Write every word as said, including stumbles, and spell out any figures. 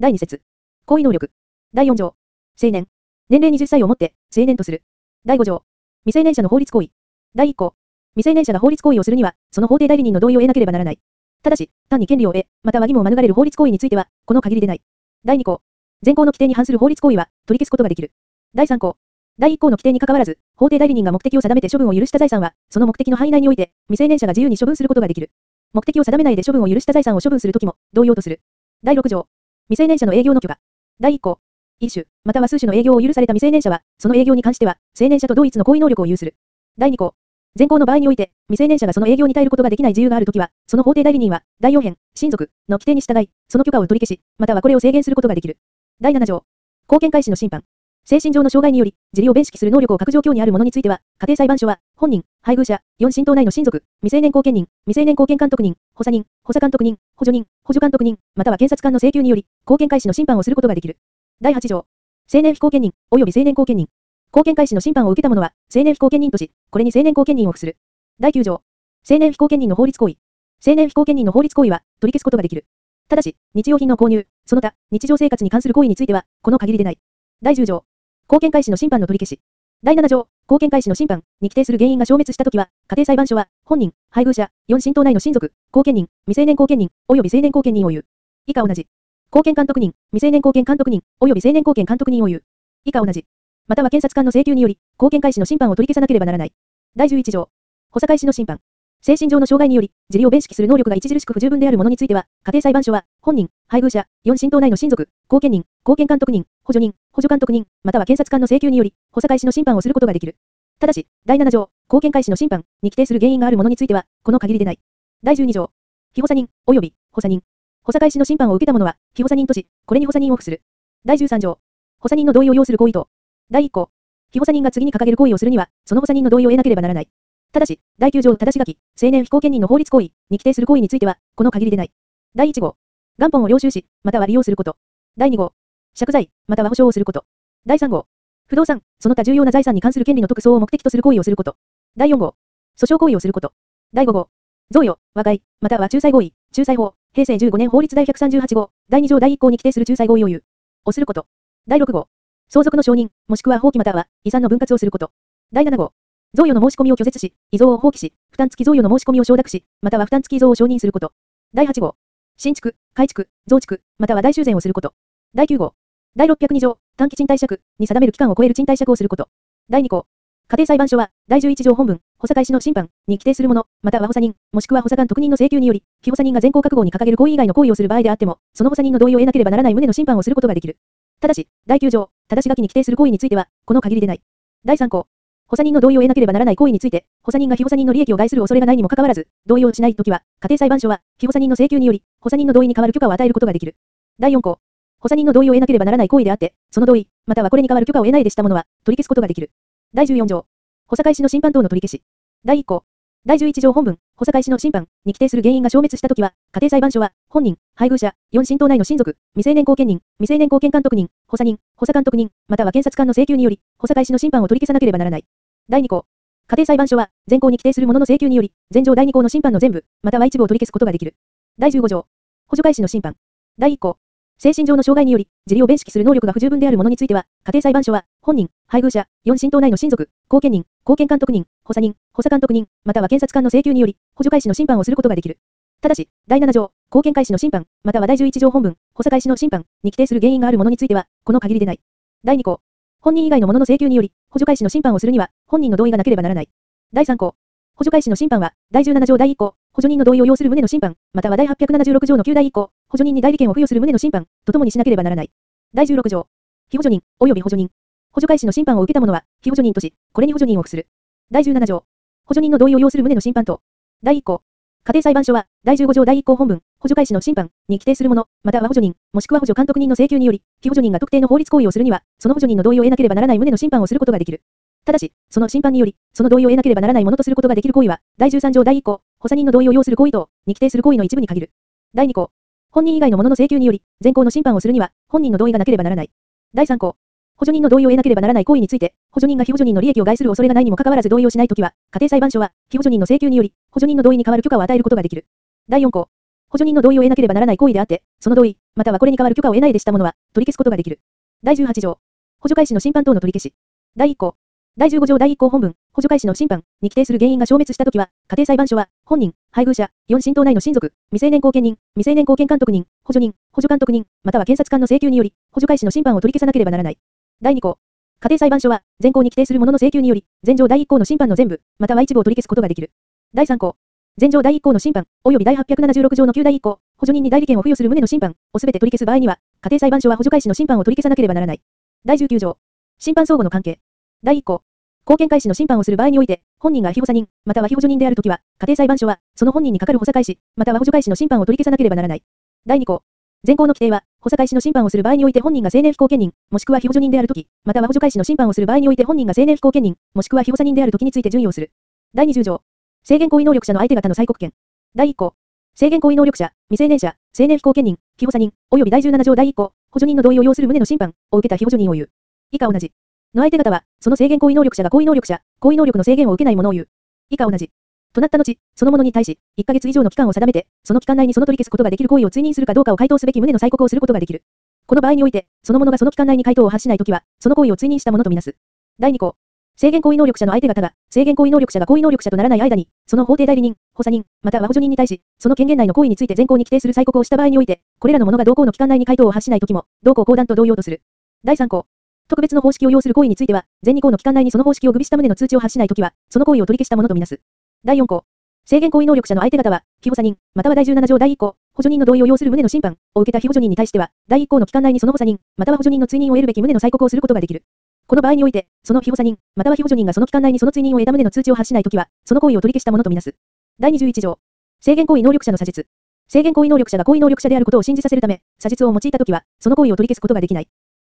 だいに節。行為能力。だいよん条。成年。年齢にじゅっさいをもって成年とする。だいご条。未成年者の法律行為。だいいっ項。未成年者が法律行為をするには、その法定代理人の同意を得なければならない。ただし、単に権利を得、または義務を免れる法律行為については、この限りでない。だいに項。現行の規定に反する法律行為は、取り消すことができる。だいさん項。だいいっ項の規定にかかわらず、法定代理人が目的を定めて処分を許した財産は、その目的の範囲内において、未成年者が自由に処分することができる。目的を定めないで処分を許した財産を処分するときも、同様とする。だいろく条。未成年者の営業の許可。だいいっ項。一種、または数種の営業を許された未成年者は、その営業に関しては、成年者と同一の行為能力を有する。だいに項。現行の場合において、未成年者がその営業に耐えることができない自由があるときは、その法定代理人は、だいよん編、親族の規定に従い、その許可を取り消し、またはこれを制限することができる。だいなな条。公権開始の審判。精神上の障害により、自利を弁識する能力を欠く状況にある者については、家庭裁判所は、本人、配偶者、よん親等内の親族、未成年後見人、未成年後見監督人、補佐人、補佐監督人、補助人、補助監督人、または検察官の請求により、公権開始の審判をすることができる。だいはち条。成年非後見人、及び成年後見人。公権開始の審判を受けた者は、成年非後見人とし、これに成年後見人を付する。だいきゅう条。成年非後見人の法律行為。成年非後見人の法律行為は、取り消すことができる。ただし、日用品の購入、その他、日常生活に関する行為については、この限りでない。だいじゅう条。公権開始の審判の取り消し。だいなな条。公権開始の審判に規定する原因が消滅したときは、家庭裁判所は、本人、配偶者、よん親等内の親族、後見人、未成年後見人、及び成年後見人を言う。以下同じ。後見監督人、未成年後見監督人、及び成年後見監督人を言う。以下同じ。または検察官の請求により、公権開始の審判を取り消さなければならない。だいじゅういち条。補佐開始の審判。精神上の障害により、自利を弁識する能力が著しく不十分である者については、家庭裁判所は、本人、配偶者、よん親等内の親族、後見人、後見監督人、補助人、補助監督人、または検察官の請求により、補佐開始の審判をすることができる。ただし、だいなな条、公権開始の審判に規定する原因がある者については、この限りでない。だいじゅうに条。被補佐人、及び、補佐人。補佐開始の審判を受けた者は、被補佐人とし、これに補佐人を付する。だいじゅうさん条。補佐人の同意を要する行為と。だいいっ項。被補佐人が次に掲げる行為をするには、その補佐人の同意を得なければならない。ただし、だいきゅう条ただし書き、成年非後見人の法律行為に規定する行為については、この限りでない。だいいち号。元本を領収し、または利用すること。だいに号。借財、または保証をすること。だいさん号。不動産、その他重要な財産に関する権利の特措を目的とする行為をすること。だいよん号。訴訟行為をすること。だいご号。贈与、和解、または仲裁合意、仲裁法、へいせいじゅうごねん法律第ひゃくさんじゅうはち号、だいに条だいいっ項に規定する仲裁合意を言う。をすること。だいろく号。相続の承認、もしくは放棄または遺産の分割をすること。だいなな号。贈与の申し込みを拒絶し、遺贈を放棄し、負担付き贈与の申し込みを承諾し、または負担付き遺贈を承認すること。だいはち号。新築、改築、増築、または大修繕をすること。だいきゅう号。だいろっぴゃくに条、短期賃貸借に定める期間を超える賃貸借をすること。だいに項。家庭裁判所は、だいじゅういち条本文、補佐開始の審判に規定するもの、または補佐人、もしくは補佐官特任の請求により、被補佐人が前項覚悟に掲げる行為以外の行為をする場合であっても、その補佐人の同意を得なければならない旨の審判をすることができる。ただし、だいきゅう条、ただし書きに規定する行為については、この限りでない。だいさん項。補佐人の同意を得なければならない行為について、補佐人が被補佐人の利益を害する恐れがないにもかかわらず、同意をしないときは、家庭裁判所は、被補佐人の請求により、補佐人の同意に代わる許可を与えることができる。だいよん項。補佐人の同意を得なければならない行為であって、その同意、またはこれに代わる許可を得ないでしたものは、取り消すことができる。だいじゅうよん条。補佐開始の審判等の取り消し。だいいっ項。だいじゅういち条本文、補佐開始の審判に規定する原因が消滅したときは、家庭裁判所は、本人、配偶者、よん親等内の親族、未成年後見人、未成年後見監督人、補佐人、補佐監督人、または検察官の請求により、補佐開始の審判を取り消さなければならない。だいに項。家庭裁判所は、前項に規定する者の請求により、前条だいに項の審判の全部、または一部を取り消すことができる。だいじゅうご条。補助開始の審判。だいいっ項。精神上の障害により、自利を弁識する能力が不十分である者については、家庭裁判所は、本人、配偶者、よん親等内の親族、後見人、後見監督人、補佐人、補佐監督人、または検察官の請求により、補助開始の審判をすることができる。ただし、だいなな条、公権開始の審判、またはだいじゅういち条本文、補佐開始の審判に規定する原因がある者については、この限りでない。だいに項。本人以外の者の請求により、補助開始の審判をするには、本人の同意がなければならない。だいさん項。補助開始の審判は、だいじゅうなな条だいいっ項、補助人の同意を要する旨の審判、またはだいはっぴゃくななじゅうろく条のきゅうだいいっ項、補助人に代理権を付与する旨の審判、とともにしなければならない。だいじゅうろく条。被補助人、及び補助人。補助開始の審判を受けた者は、被補助人とし、これに補助人を付する。だいじゅうなな条。補助人の同意を要する旨の審判と。だいいっ項。家庭裁判所は、だいじゅうご条だいいっ項本文、補助開始の審判に規定する者、または補助人、もしくは補助監督人の請求により、被補助人が特定の法律行為をするには、その補助人の同意を得なければならない旨の審判をすることができる。ただし、その審判により、その同意を得なければならないものとすることができる行為は、だいじゅうさん条だいいっ項、補佐人の同意を要する行為等に規定する行為の一部に限る。だいに項。本人以外の者の請求により、前項の審判をするには、本人の同意がなければならない。だいさん項。補助人の同意を得なければならない行為について、補助人が被補助人の利益を害する恐れがないにもかかわらず同意をしないときは、家庭裁判所は、被補助人の請求により、補助人の同意に代わる許可を与えることができる。だいよん項。 補助人の同意を得なければならない行為であって、その同意、またはこれに代わる許可を得ないでしたものは、取り消すことができる。だいじゅうはち条。補助開始の審判等の取り消し。だいいっ項。だいじゅうご条だいいっ項本文、補助開始の審判に規定する原因が消滅したときは、家庭裁判所は、本人、配偶者、よん親等内の親族、未成年後見人、未成年後見監督人、補助人、補助監督人、または検察官の請求により、補助開始の審判を取り消さなければならない。だいに項。家庭裁判所は、前項に規定するものの請求により、前条だいいっ項の審判の全部、または一部を取り消すことができる。だいさん項。前条だいいっ項の審判、及び第はっぴゃくななじゅうろく条のきゅうだいいっ項、補助人に代理権を付与する旨の審判をすべて取り消す場合には、家庭裁判所は補助開始の審判を取り消さなければならない。だいじゅうきゅう条。審判相互の関係。だいいっ項。後見開始の審判をする場合において、本人が被補佐人、または被補助人であるときは、家庭裁判所は、その本人にかかる補佐開始、または補助開始の審判を取り消さなければならない。だいに項。前項の規定は、補佐開始の審判をする場合において本人が成年非後見人、もしくは被補助人であるとき、または補助開始の審判をする場合において本人が成年非後見人、もしくは被補佐人であるときについて準用する。だいにじゅう条。制限行為能力者の相手方の催告権。だいいっ項。制限行為能力者、未成年者、成年非後見人、被補佐人、及びだいじゅうなな条だいいっ項、補助人の同意を要する旨の審判を受けた被補助人を言う。以下同じ。の相手方は、その制限行為能力者が行為能力者、行為能力の制限を受けないものを言う。以下同じ。となった後、その者に対し、いっかげつ以上の期間を定めて、その期間内にその取り消すことができる行為を追認するかどうかを回答すべき旨の催告をすることができる。この場合において、その者がその期間内に回答を発しないときは、その行為を追認したものとみなす。だいに項。制限行為能力者の相手方が、制限行為能力者が行為能力者とならない間に、その法定代理人、補佐人、または補助人に対し、その権限内の行為について前項に規定する催告をした場合において、これらの者が同項の期間内に回答を発しないときも、同項後段と同様とする。だいさん項。特別の方式を要する行為については、前に項の期間内にその方式を具備した旨の通知を発しないときは、その行為を取り消したものとみなす。だいよん項。制限行為能力者の相手方は、被補佐人、またはだいじゅうなな条だいいっ項、補助人の同意を要する旨の審判を受けた被補助人に対しては、だいいっ項の期間内にその補佐人、または補助人の追認を得るべき旨の催告をすることができる。この場合において、その被補佐人、または被補助人がその期間内にその追認を得た旨の通知を発しないときは、その行為を取り消したものとみなす。だいにじゅういち条。制限行為能力者の査述。制限行為能力者が行為能力者であることを信じさせるため、査述を用いたときは、その行為を取り消すことができない。